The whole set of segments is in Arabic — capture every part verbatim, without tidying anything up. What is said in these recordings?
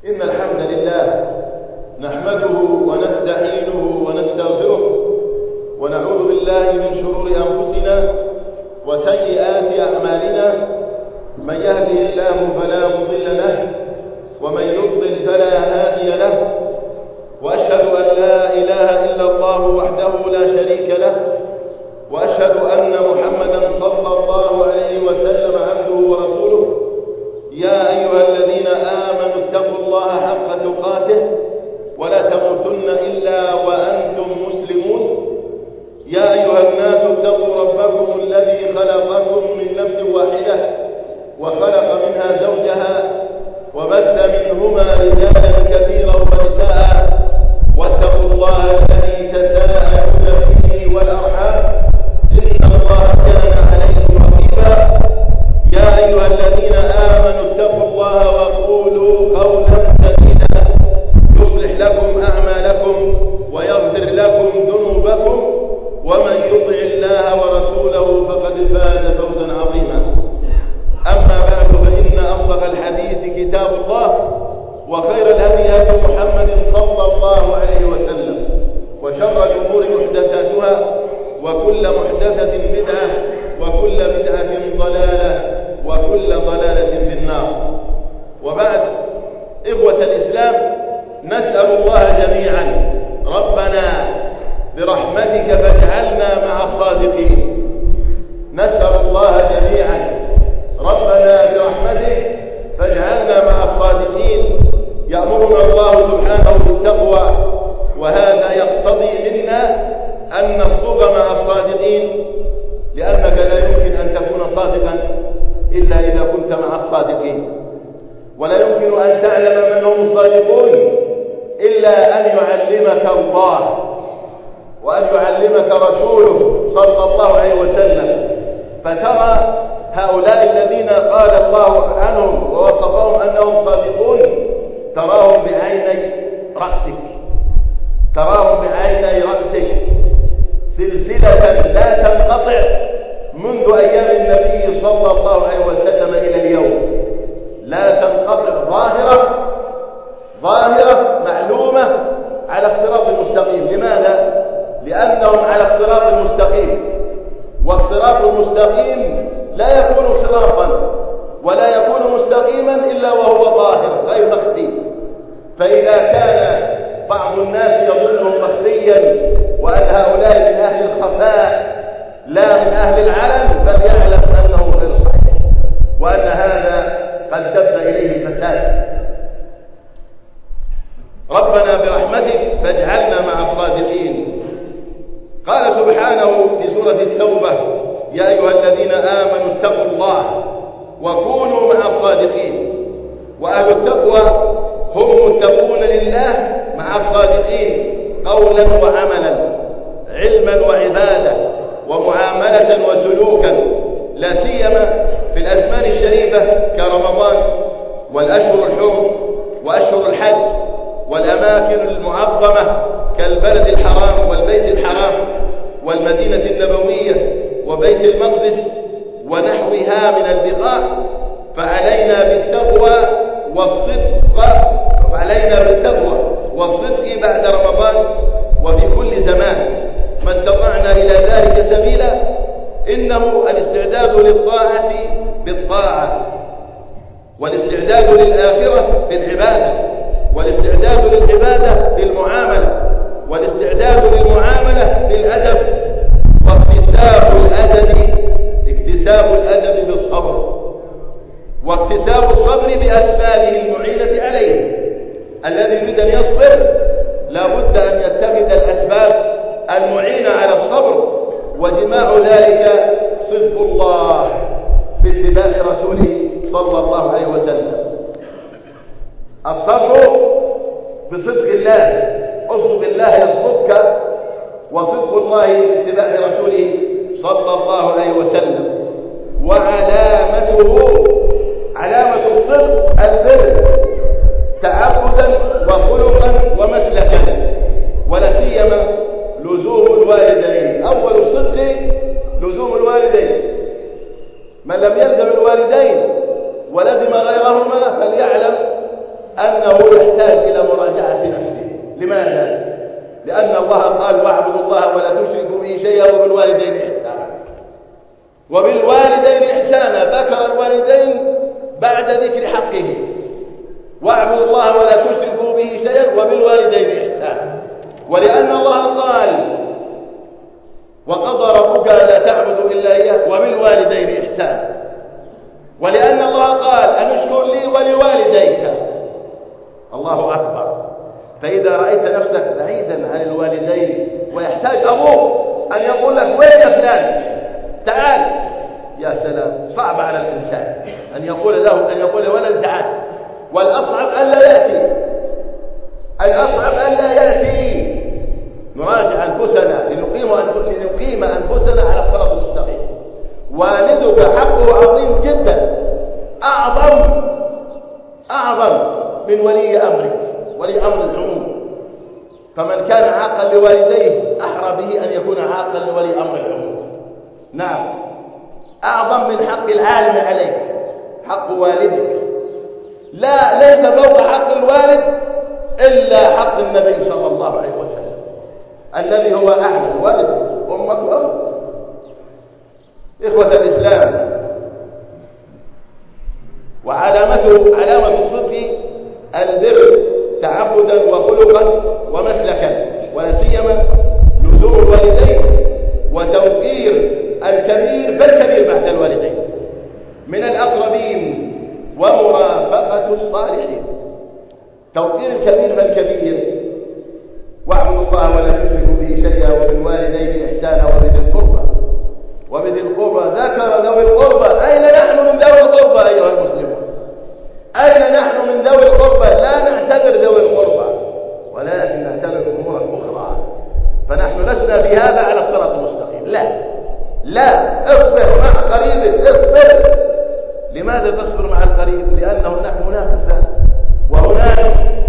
إن الحمد لله نحمده ونستعينه ونستغفره ونعوذ بالله من شرور أنفسنا وسيئات أعمالنا. من يهده الله فلا مضل له ومن يضلل فلا هادي له، وأشهد أن لا إله إلا الله وحده لا شريك له، وأشهد أن محمدا صلى الله عليه وسلم عبده ورسوله. يا أيها الذين آمنوا اتقوا الله حق تقاته ولا تموتن إلا وأنتم مسلمون. يا أيها الناس اتقوا ربكم الذي خلقكم من نفس واحدة وخلق منها زوجها وبث منهما رجالا كثيرا ونساء، واتقوا الله الذي تساءلون به والأرحام إن الله كان عليكم رقيبا. يا أيها الذين آمنوا اتقوا الله وقولوا قولا سديدا يصلح لكم أعمالكم ويغفر لكم ذنوبكم، ومن يطع الله ورسوله فقد فاز فوزا عظيما. أما بعد، فإن أصدق الحديث كتاب الله، وخير الهدي هدي محمد صلى الله عليه وسلم، وشر الأمور محدثاتها، وكل محدثة بدعة، وكل بدعة ضلالة، وكل ضلالة في النار. وبعد، إخوة الإسلام، نسأل الله جميعا ربنا برحمتك فاجعلنا مع الصادقين. نسأل الله جميعا ربنا برحمتك فاجعلنا مع الصادقين. يأمرنا الله سبحانه بالتقوى، وهذا يقتضي منا أن نصدق مع الصادقين، لأنك لا يمكن أن تكون صادقا إلا إذا كنت مع الصادقين، ولا يمكن أن تعلم من هم الصادقون إلا أن يعلمك الله وأن يعلمك رسوله صلى الله عليه وسلم. فترى هؤلاء الذين قال الله عنهم ووصفهم أنهم صادقون، تراهم بعيني رأسك، تراهم بعيني رأسك سلسلة لا تنقطع منذ أيام النبي صلى الله عليه وسلم إلى اليوم، لا تنقطع، ظاهرة ظاهرة معلومة على الصراط المستقيم. لماذا؟ لأنهم على الصراط المستقيم، والصراط المستقيم لا يكون صراطا ولا يكون مستقيما إلا وهو ظاهر غير مخفي. فإذا كان بعض الناس يظنهم مخفيا وأن هؤلاء من أهل الخفاء لا من أهل العلن، فليعلم أنه غير صحيح، وأن هذا قد دب إليه الفساد. ربنا برحمتك فاجعلنا مع الصادقين. قال سبحانه في سورة التوبة: يا أيها الذين آمنوا اتقوا الله وكونوا مع الصادقين. وأهل التقوى هم متقون لله مع الصادقين قولا وعملا، علما وعبادة، ومعاملة وسلوكا، لا سيما في الأزمان الشريفة كرمضان والأشهر الحرم وأشهر الحج والأماكن المعظمة كالبلد الحرام والبيت الحرام والمدينة النبوية وبيت المقدس ونحوها من البقاع. فعلينا بالتقوى والصدق فعلينا بالتقوى والصدق بعد رمضان وفي كل زمان ما استطعنا إلى ذلك سبيلا. إنه الاستعداد للطاعة بالطاعة، والاستعداد للآخرة بالعبادة، والاستعداد للعبادة بالمعاملة، والاستعداد للمعاملة بالأدب، واكتساب الأدب اكتساب الأدب بالصبر، واكتساب الصبر بأسبابه المعينة عليه. الذي يريد أن يصبر لا بد أن يتخذ الأسباب المعينة على الصبر، وجماع ذلك صدق الله باتباع رسوله صلى الله عليه وسلم. الصبر بصدق الله، اصدق الله يصدقك، وصدق الله باتباع رسوله صلى الله عليه وسلم. وعلامته علامة الصدق البر تعبدا وخلقا ومسلكا، ولا سيما لزوم الوالدين. أول الصدق لزوم الوالدين. من لم يلزم الوالدين ولزم غيرهما فليعلم أنه يحتاج إلى مراجعة نفسه. لماذا؟ لأن الله قال واعبدوا الله ولا تشركوا به شيئا وبالوالدين إحسانا. وبالوالدين إحسانا ذكر الوالدين بعد ذكر حقه. واعبدوا الله ولا تشركوا به شيئا وبالوالدين إحسانا. ولأن الله قال وقضى ربك لا تعبدوا إلا إياه وبالوالدين إحسانا. ولأن الله قال أن اشكر لي ولوالديك. الله أكبر. فإذا رأيت نفسك بعيدا عن الوالدين ويحتاج أبوك أن يقول لك وين يا فلان تعال، يا سلام، صعب على الإنسان أن يقول له أن يقول ولد تعال. والأصعب ألا يأتي، الأصعب ألا يأتي. نراجع أنفسنا لنقيم لنقيم أنفسنا على الصراط المستقيم. والدك حقه عظيم جدا، أعظم أعظم من ولي أمرك، ولي أمر العموم. فمن كان عاقا لوالديه أحرى به أن يكون عاقا لولي أمر العموم. نعم، أعظم من حق العالم عليك حق والدك. لا، ليس فوق حق الوالد إلا حق النبي صلى الله عليه وسلم الذي هو أعلى. والد أمك وأبوك. إخوة الإسلام، وعلامته علامة الصدق البر تعبدا وخلقا ومسلكا، ولا سيما لزوم الوالدين وتوقير الكبير فالكبير بعد الوالدين من الأقربين ومرافقة الصالحين. توقير الكبير فالكبير. واعبدوا الله ولا تشركوا به شيئا وبالوالدين إحسانا وبذي القربى. وبذي القربى ذكر ذوي القربى. أين نحن من ذوي القربى أيها المسلمون؟ أين نحن من ذوي القربى؟ لا نعتبر ذوي القربى ولكن نعتبر أمورا أخرى. فنحن لسنا بهذا على الصراط المستقيم. لا لا، اصبر مع قريبك، اصبر. لماذا تصبر مع القريب؟ لأنه هناك منافسة وهناك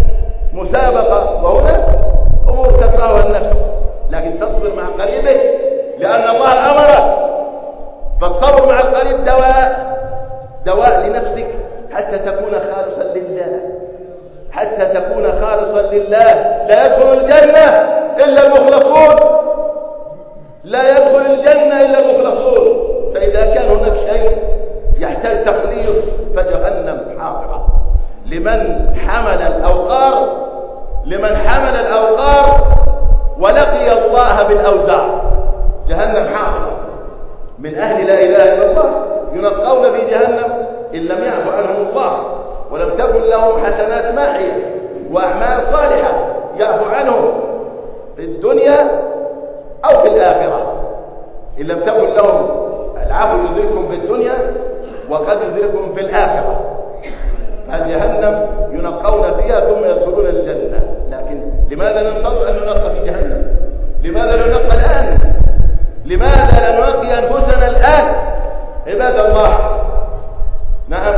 مسابقة وهناك أمور تكرهها النفس، لكن تصبر مع قريبك لأن الله أمرك. فالصبر مع القريب دواء دواء لنفسك حتى تكون خالصا لله، حتى تكون خالصا لله. لا يدخل الجنة إلا المخلصون، لا يدخل الجنة إلا المخلصون. فإذا كان هناك شيء يحتاج تخليص فجهنم حاضرة لمن حمل الأوقار، لمن حمل الأوقار ولقي الله بالأوزار. جهنم حاضرة. من أهل لا إله إلا الله ينقون في جهنم إن لم يعفو عنهم الله ولم تكن لهم حسنات ماحية وأعمال صالحة يعفو عنهم في الدنيا أو في الآخرة. إن لم تكن لهم العفو يدركهم في الدنيا وقد يدركهم في الآخرة. فجهنم ينقون فيها ثم يدخلون الجنة. لكن لماذا ننتظر أن ننقى في جهنم؟ لماذا لا ننقى الآن؟ لماذا لا ننقي أنفسنا الآن؟ عباد الله، نعم،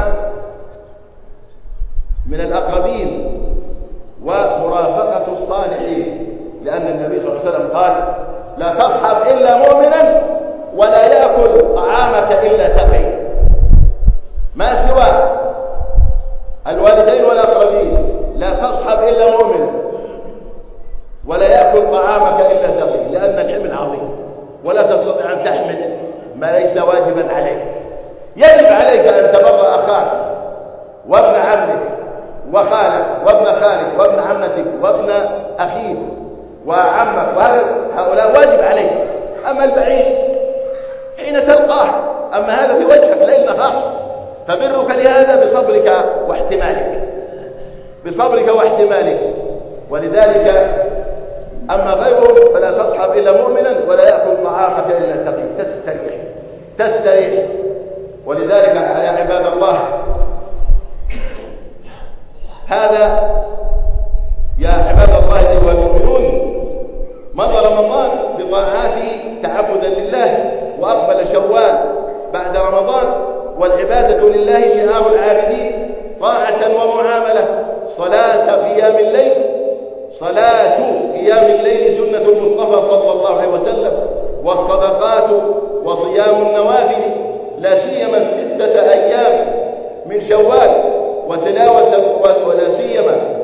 من الأقربين ومرافقة الصالحين. لأن النبي صلى الله عليه وسلم قال لا تصحب إلا مؤمنا ولا يأكل طعامك إلا تقي. ما سوى الوالدين والأقربين لا تصحب إلا مؤمنا ولا يأكل طعامك إلا تقي، لأن الحمل عظيم ولا تستطيع أن تحمل ما ليس واجبا عليك. يجب عليك أن تبر أخاك وابن عمك وخالك وابن خالك وابن عمتك وابن أخيك وعمك، وهؤلاء واجب عليك. أما البعيد حين تلقاه، أما هذا في وجهك ليل نهار، فبرك لهذا بصبرك واحتمالك، بصبرك واحتمالك. ولذلك أما غيره فلا تصحب إلا مؤمنا ولا يأكل طعامك إلا تقي. تستريح تستريح. ولذلك يا عباد الله، هذا يا عباد الله أيها المؤمنون مضى رمضان بطاعاته تعبدا لله، وأقبل شوال بعد رمضان والعبادة لله شعار العابدين، طاعة ومعاملة. صلاة قيام الليل صلاة قيام الليل سنة المصطفى صلى الله عليه وسلم، والصدقات وصيام النوافل لا سيما ستة أيام من شوال، وتلاوة ولا سيما الستة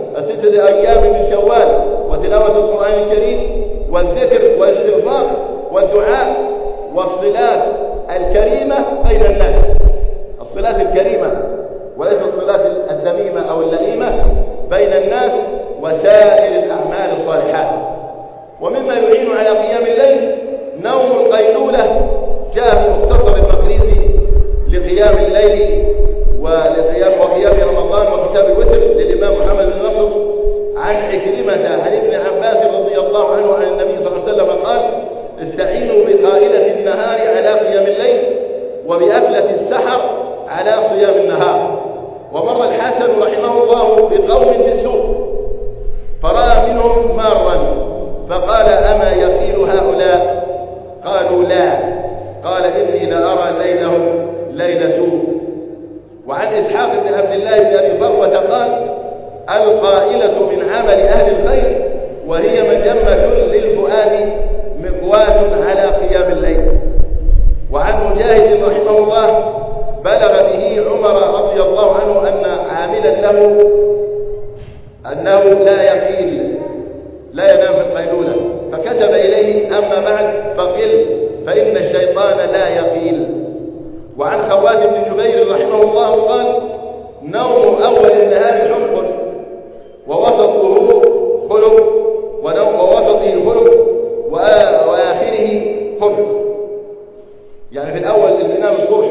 ستة أيام من شوال وتلاوة القرآن الكريم والذكر والاستغفار والدعاء والصلات الكريمة بين الناس، الصلات الكريمة وليس الصلات الذميمة أو اللئيمة بين الناس، وسائر الأعمال الصالحات. ومما يعين على قيام الليل نوم القيلولة، جاء في مختصر المقريزي لقيام الليل ولقيام وقيام رمضان وكتاب الوتر للإمام محمد بن نصر عن عكرمة عن ابن عباس رضي الله عنه عن النبي صلى الله عليه وسلم قال: استعينوا بقائلة النهار على قيام الليل وبأكلة السحر على صيام النهار. ومر الحسن رحمه الله بقوم في السوق فرأى منهم مارا فقال: أما يقيل هؤلاء؟ قالوا: لا. قال: إني لأرى ليلهم ليل سوء. وعن إسحاق بن عبد الله بن أبي فروة قال: القائلة من عمل أهل الخير وهي مجمة للفؤاد مقوات على قيام الليل. وعن مجاهد رحمه الله بلغ به عمر رضي الله عنه أن عاملا له أنه لا يقيل لا ينام في القيلولة، فكتب إليه: أما بعد فقل فإن الشيطان لا يقيل. وعن خوات بن جبير رحمه الله قال: نوم أول النهار حق ووسطه خلق ووسطه خلق وآخره خلق. يعني في الأول اللي ينام الصبح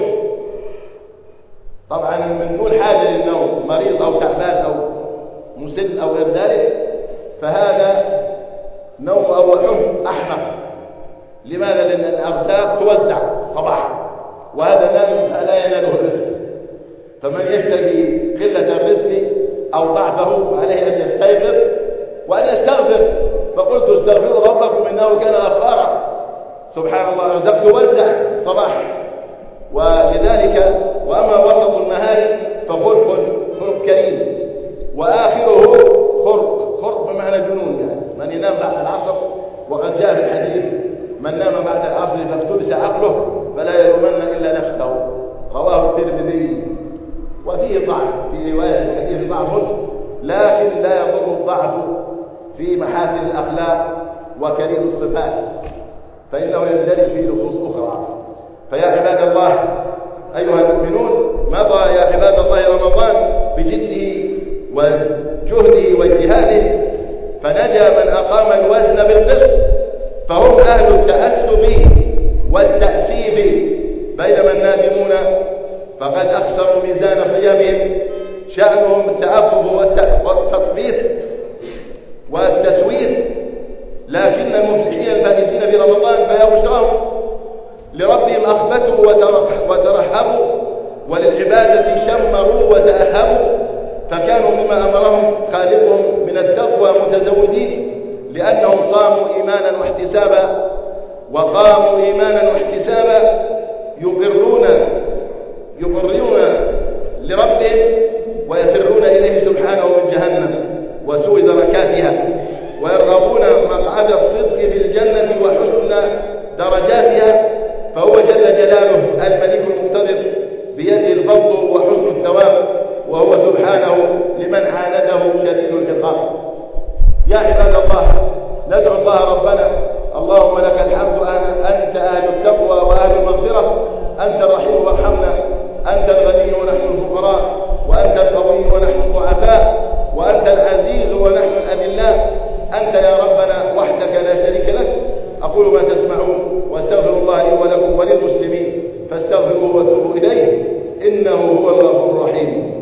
طبعا من دون حاجة للنوم، مريض أو تعبان أو مسن أو غير ذلك، فهذا نوم أو حب أحمق. لماذا؟ لأن الأرزاق توزع صباحا، وهذا نام لا يناله الرزق. فمن يشتكي قلة الرزق أو ضعفه عليه أن يستيقظ وأن يستغفر. فقلت: استغفروا ربكم إنه كان غفارا. سبحان الله، الرزق توزع صباحا. ولذلك وأما وسط النهار فخلق خلق كريم، وآخره خرق خرق بمعنى جنون، يعني من ينام بعد العصر. وقد جاء في الحديث: من نام بعد العصر فاكتبس عقله فلا يلومن إلا نفسه، رواه الترمذي. وفيه ضعف في رواية الحديث، ضعف لكن لا يضر الضعف في محاسن الأخلاق وكريم الصفات، فإنه يندرج في نصوص أخرى. فيا عباد الله أيها المؤمنون، مضى يا عباد الله رمضان بجده وجهده واجتهاده، فنجا من أقام الوزن بالقسط، فهم أهل التأسف والتأسيب، بينما النادمون فقد أكثروا ميزان صيامهم شأنهم التأفف والتطفيف والتسويف. لكن المفلحين الفائزين في رمضان فيا بشراهم لربهم أخبتوا وترحبوا، وللعبادة شمروا وتأهبوا، فكانوا بما أمرهم خالقهم من التقوى متزودين، لأنهم صاموا إيمانا واحتسابا وقاموا إيمانا واحتسابا، يقرون يقرون لربهم ويفرون إليه سبحانه من جهنم وسوء دركاتها، ويرغبون مقعد الصدق في الجنة وحسن درجاتها. فهو جل جلاله الملك المقتدر بيده الفضل وحسن الثواب، وهو سبحانه لمن عانده شديد العقاب. يا عباد الله، ندعو الله ربنا: اللهم لك الحمد، أنت أهل التقوى وأهل المغفرة، أنت الرحيم وارحمنا، أنت الغني ونحن الفقراء، وأنت القوي ونحن الضعفاء، وأنت العزيز ونحن الأذلاء، أنت يا ربنا وحدك لا شريك لك. أقول ما تسمعون، واستغفر الله لي ولكم وللمسلمين، فاستغفروه وتوبوا إليه، إنه هو الغفور الرحيم.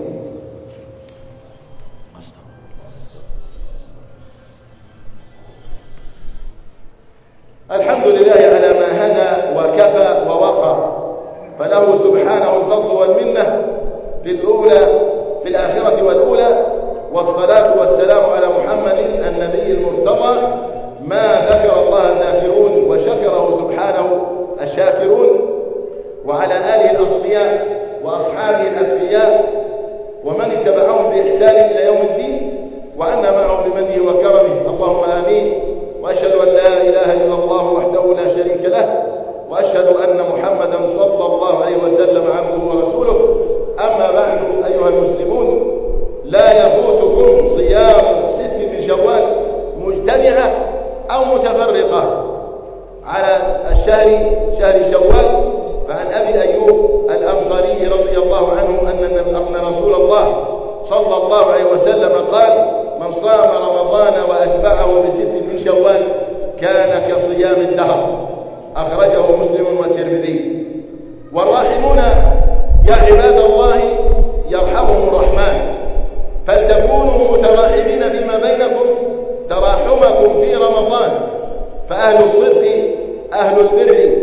الحمد لله على ما هدى وكفى ووقى، فله سبحانه الفضل والمنة في الأولى في الآخرة والأولى، والصلاة والسلام على محمد النبي المرتضى، ما ذكر الله الذاكرون وشكره سبحانه الشاكرون، وعلى آله الأصفياء وأصحابه الأتقياء ومن اتبعهم بإحسان إلى يوم الدين، وعنا معهم بمنه وكرمه، اللهم آمين. وأشهد أن لا إله إلا الله وحده لا شريك له، وأشهد أن محمدا صلى الله عليه وسلم عبده ورسوله. أما بعد أيها المسلمون، لا يفوتكم صيام ست من صام رمضان وأتبعه بست من شوال كان كصيام الدهر، أخرجه مسلم والترمذي. والراحمون يا عباد الله يرحمهم الرحمن، فلتكونوا متراحمين فيما بينكم تراحمكم في رمضان، فأهل الصدق أهل البر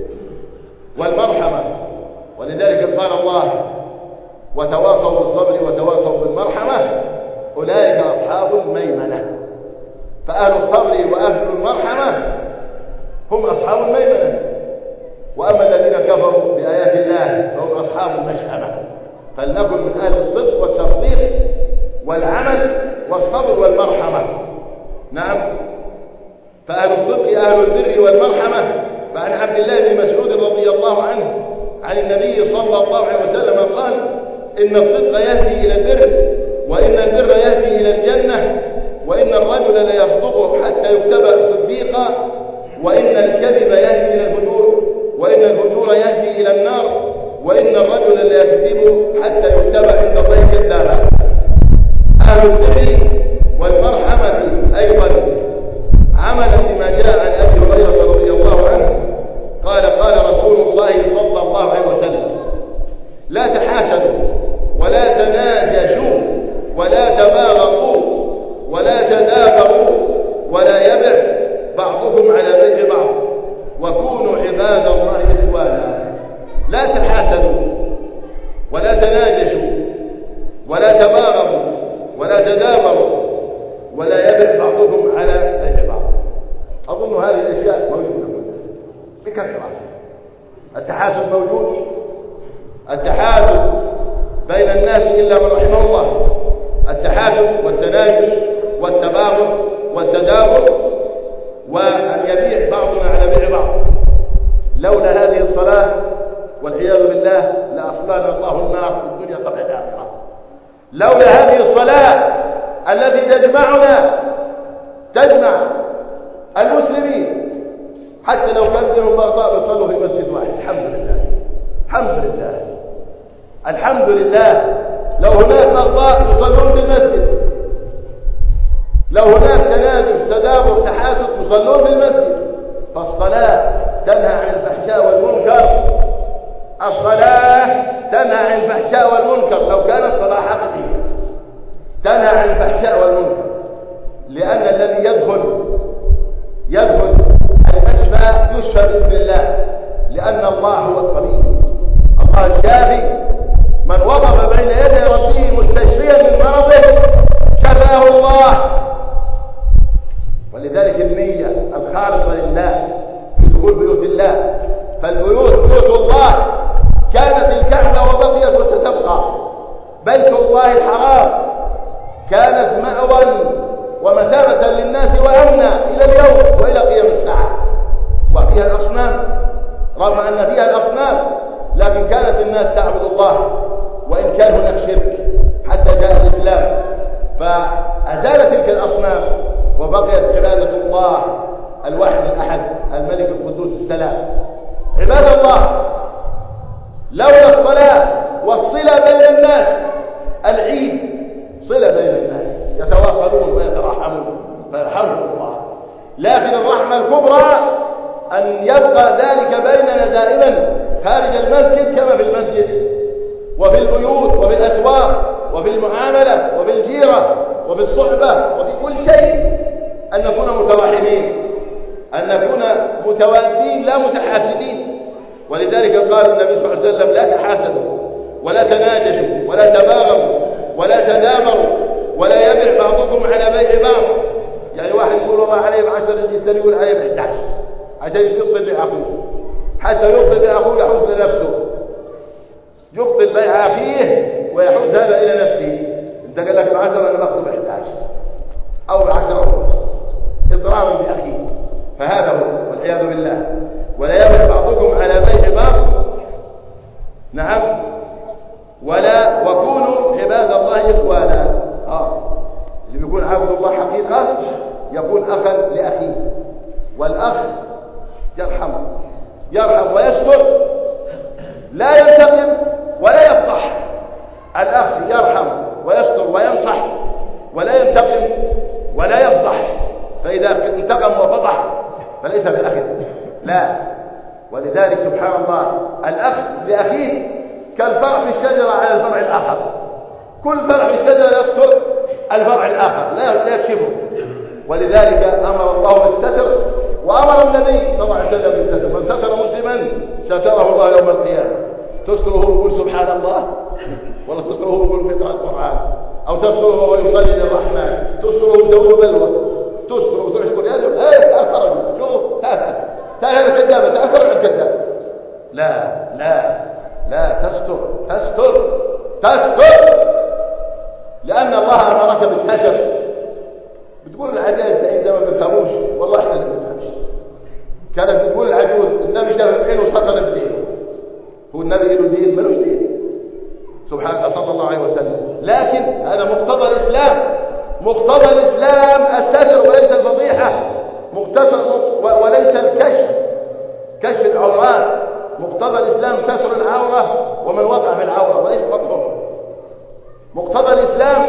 والمرحمة. ولذلك قال الله: وتواصوا بالصبر وتواصوا بالمرحمة أولئك أصحاب الميمنة. فأهل الصبر وأهل المرحمة هم أصحاب الميمنة، وأما الذين كفروا بآيات الله فهم أصحاب المشأمة. فلنكن من أهل الصدق والتصديق والعمل والصبر والمرحمة. نعم، فأهل الصدق أهل البر والمرحمة. فعن عبد الله بن مسعود رضي الله عنه عن النبي صلى الله عليه وسلم قال: إن الصدق يهدي إلى البر، وإن البر يهدي إلى الجنة، وإن الرجل ليصدق حتى يكتب صديقا، وإن الكذب يهدي إلى الفجور، وإن الفجور يهدي إلى النار، وإن الرجل ليكذب حتى يكتب عند الله كذابا. أهل البر والمرحمة أيضا عملا بما جاء عن أبي هريرة رضي الله عنه قال: قال رسول الله صلى الله عليه وسلم: لا تحاسدوا ولا تناجشوا ولا تباغضوا ولا تدابروا ولا يبع بعضكم على بيع بعض، وكونوا عباد الله إخوانا. لا تحاسدوا ولا تناجشوا ولا تباغضوا ولا تدابروا ولا يبع بعضكم على بيع بعض. أظن هذه الأشياء موجودة بكثرة. التحاسد موجود، التحاسد بين الناس إلا من رحمه الله، التحاسد والتناجش والتباغض والتدابر، وأن يبيع بعضنا على بيع بعض. لولا هذه الصلاة والعياذ بالله لأصلانا الله النار في الدنيا قبل الآخرة. لولا هذه الصلاة التي تجمعنا تجمع المسلمين، حتى لو كان بينهم بغضاء يصلوا في مسجد واحد. الحمد لله، الحمد لله، الحمد لله. لو هناك بغضاء يصلون في المسجد، لو هناك تناجش تدابر تحاسد يصلون في المسجد. فالصلاة تنهى عن الفحشاء والمنكر، الصلاة تنهى عن الفحشاء والمنكر. لو كانت صلاة حقيقية تنهى عن الفحشاء والمنكر، لأن الذي يدخل يدخل المشفى يشفى بإذن الله، لأن الله هو الطبيب، الله الشافي. من وقف بين يدي ربه مستشفيا من مرضه شفاه الله. ولذلك النية الخالصة لله في دخول بيوت الله. فالبيوت بيوت الله كانت الكعبة وبقيت وستبقى. بيت الله الحرام كانت مأوى ومثابة للناس وأمنا إلى اليوم وإلى قيام الساعة. وفيها الأصنام، رغم أن فيها الأصنام لكن كانت الناس تعبد الله، وإن كان هناك شرك حتى جاء الإسلام فأزال تلك الأصنام وبقيت عبادة الله الواحد الأحد الملك القدوس السلام. عباد الله، لولا الصلاة والصلة بين الناس، العيد صلة بين الناس يتواصلون ويتراحمون فيرحمهم الله. لكن الرحمة الكبرى أن يبقى ذلك بيننا دائما خارج المسجد كما في المسجد، وفي البيوت وفي الأسواق وفي المعاملة وفي الجيرة وفي الصحبة وفي كل شيء، أن نكون متراحمين، أن نكون متوادين لا متحاسدين. ولذلك قال النبي صلى الله عليه وسلم: لا تحاسدوا ولا تناجشوا ولا تباغضوا ولا تدابروا ولا يبع بعضكم على بيع بعض. يعني واحد يقول الله عليه بعشرة، الثاني يقول عليه بإحدى عشر عشان يبطل بيع أخوه، حتى يبطل بيع أخوه يحوز لنفسه، يبطل بيع أخيه ويحوز هذا إلى نفسه. أنت قال لك بعشرة أنا باخذ بإحدى عشر أو بعشرة ونص إضرارا بأخيه، فهذا هو والعياذ بالله. ولا يبع بعضكم على بيع بعض. نعم. ولا وكونوا عباد الله إخوانا. آه. اللي بيكون عبد الله حقيقة يكون أخا لأخيه، والأخ يرحم يرحم ويستر، لا ينتقم ولا يفضح. الأخ يرحم ويستر وينصح ولا ينتقم ولا يفضح، فإذا انتقم وفضح فليس بالأخ، لا. ولذلك سبحان الله الأخ لأخيه كالفرع في الشجرة على الفرع الآخر، كل فرع في الشجرة يستر الفرع الآخر لا يكشفه. ولذلك أمر الله بالستر، وأمر النبي صلى الله عليه وسلم بالستر. من ستر مسلما ستره الله يوم القيامة. تستره يقول سبحان الله، ولا تستره يقول في القرآن، أو تستره ويصلي للرحمن، تستره زور بلوى، تستره وتروح تقول يا زول هاي تأخر شوف هذا تعال الكذابة تأخر عن الكذاب. لا لا لا، تستر تستر تستر، لأن الله أمرك بالستر. بتقول العجائز ده ما بنفهموش، والله احنا اللي بنفهمش. كانت بتقول العجوز النبي شاف بعينه وسطر بدينه، هو النبي له دين ملوش دين سبحان الله صلى الله عليه وسلم. لكن هذا مقتضى الإسلام، مقتضى الإسلام الستر وليس الفضيحة، مقتضى وليس الكشف، كشف العورات. مقتضى الإسلام ستر العورة ومن وقع في العورة وليس فضحه. مقتضى الإسلام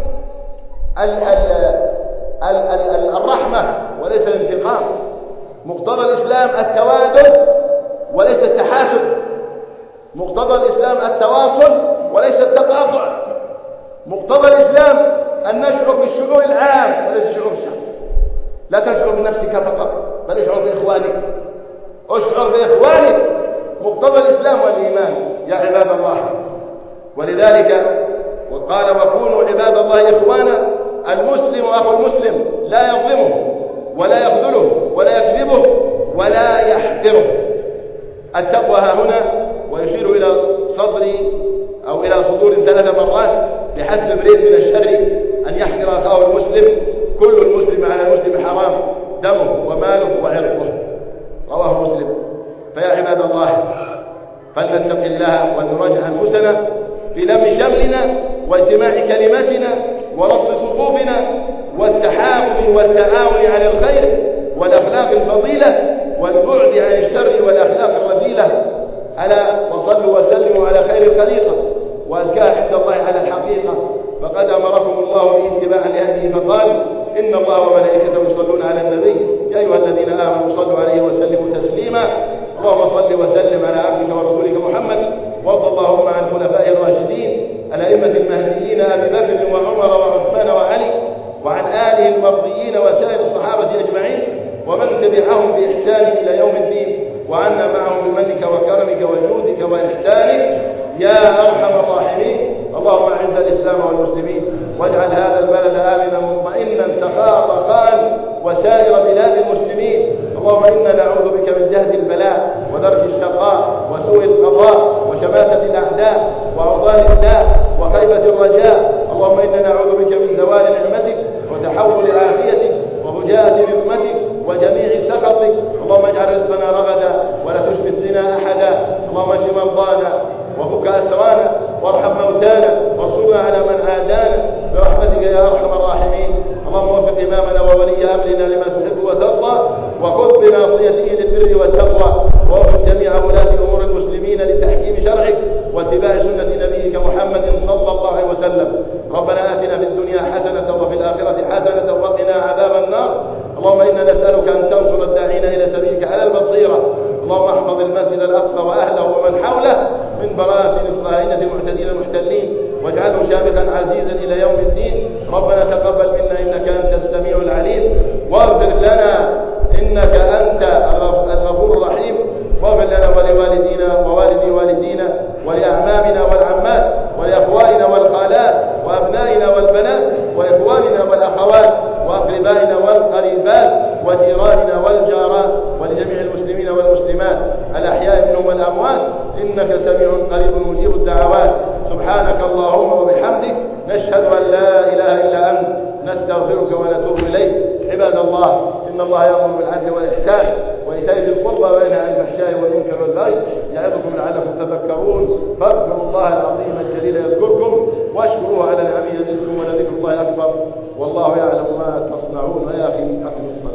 ال ال ال ال الرحمة وليس الانتقام. مقتضى الإسلام التوادد وليس التحاسد. مقتضى الإسلام التواصل وليس التقاطع. مقتضى الإسلام أن نشعر بالشعور العام وليس الشعور الشخصي. لا تشعر بنفسك فقط بل اشعر بإخوانك، اشعر بإخوانك. مقتضى الإسلام والإيمان يا عباد الله. ولذلك وقال وكونوا عباد الله إخوانا. المسلم أخو المسلم لا يظلمه ولا يخذله ولا يكذبه ولا يحقره. التقوى ها هنا ويشير إلى صدر أو إلى صدور ثلاث مرات بحسب امرئ من الشر أن يحقر أخاه المسلم. كل المسلم على المسلم حرام دمه وماله وعرضه، رواه مسلم. فيا عباد الله فلنتق الله ونراجع أنفسنا في لم شملنا واجتماع كلماتنا ورص صفوفنا والتحاكم والتعاون على الخير والأخلاق الفضيلة والبعد عن الشر والأخلاق الرذيلة. ألا وصلوا وسلموا على خير الخليقة وأزكاها عند الله على الحقيقة، فقد أمركم الله باتباع لهديه فقال إن الله وملائكته يصلون على النبي يا أيها الذين آمنوا صلوا عليه وسلموا تسليما. اللهم صل وسلم على عبدك ورسولك محمد، وارض اللهم عن خلفائه الراشدين الأئمة المهديين أبي بكر وعمر وعثمان وعلي، وعن آله المرضيين وسائر الصحابة أجمعين ومن تبعهم بإحسان إلى يوم الدين، وعنا معهم بمنك وكرمك وجودك وإحسانك يا أرحم الراحمين. اللهم أعز الإسلام والمسلمين واجعل هذا البلد آمنا مطمئنا سخاء رخاء وسائر بلاد المسلمين. اللهم إنا نعوذ بك من جهد البلاء ودرك الشقاء وسوء القضاء وشماتة الأعداء وعرضان الله وخيبة الرجاء. اللهم إنا نعوذ بك من زوال نعمتك وتحول عافيتك وفجاءة نقمتك وجميع سخطك. اللهم اجعل رزقنا رغدا ولا تشمت بنا أحدا. اللهم اشف مرضانا وفك أسرانا وارحم موتانا وانصرنا على من عادانا برحمتك يا أرحم الراحمين. اللهم وفق إمامنا وولي أمرنا لما تحب وترضى، وخذ بناصيته للبر والتقوى، ووفق جميع ولاة أمور المسلمين لتحكيم شرعك واتباع سنة نبيك محمد صلى الله عليه وسلم. ربنا آتنا في الدنيا حسنة وفي الآخرة حسنة وقنا عذاب النار. اللهم إنا نسألك أن تنصر الداعين إلى سبيلك على البصيرة. اللهم احفظ المسجد الأقصى وأهله ومن حوله من براثن الصهاينة المعتدين المحتلين، واجعله شامخا عزيزا إلى يوم الدين. ربنا تقبل منا إنك أنت السميع العليم، واغفر لنا إنك أنت الغفور الرحيم. واغفر لنا ولوالدينا ووالدي والدينا ولأعمامنا والعمات ولأخواننا والخالات وأبنائنا والبنات وإخواننا والأخوات وأقربائنا والقريبات وجيراننا والجارات ولجميع المسلمين والمسلمات الأحياء منهم والأموات إنك سميع قريب مجيب الدعوات. سبحانك اللهم وبحمدك نشهد أن لا إله إلا أنت نستغفرك ونتوب إليك. عباد الله إن الله يأمر بالعدل والإحسان وإيتاء ذي القربى وينهى عن الفحشاء والمنكر والبغي يعظكم لعلكم تذكرون. فاذكروا الله العظيم الجليل يذكركم واشكروه على نعمه يزدكم ولذكر الله أكبر والله يعلم ما تصنعون. ويا أخي أقم الصلاة.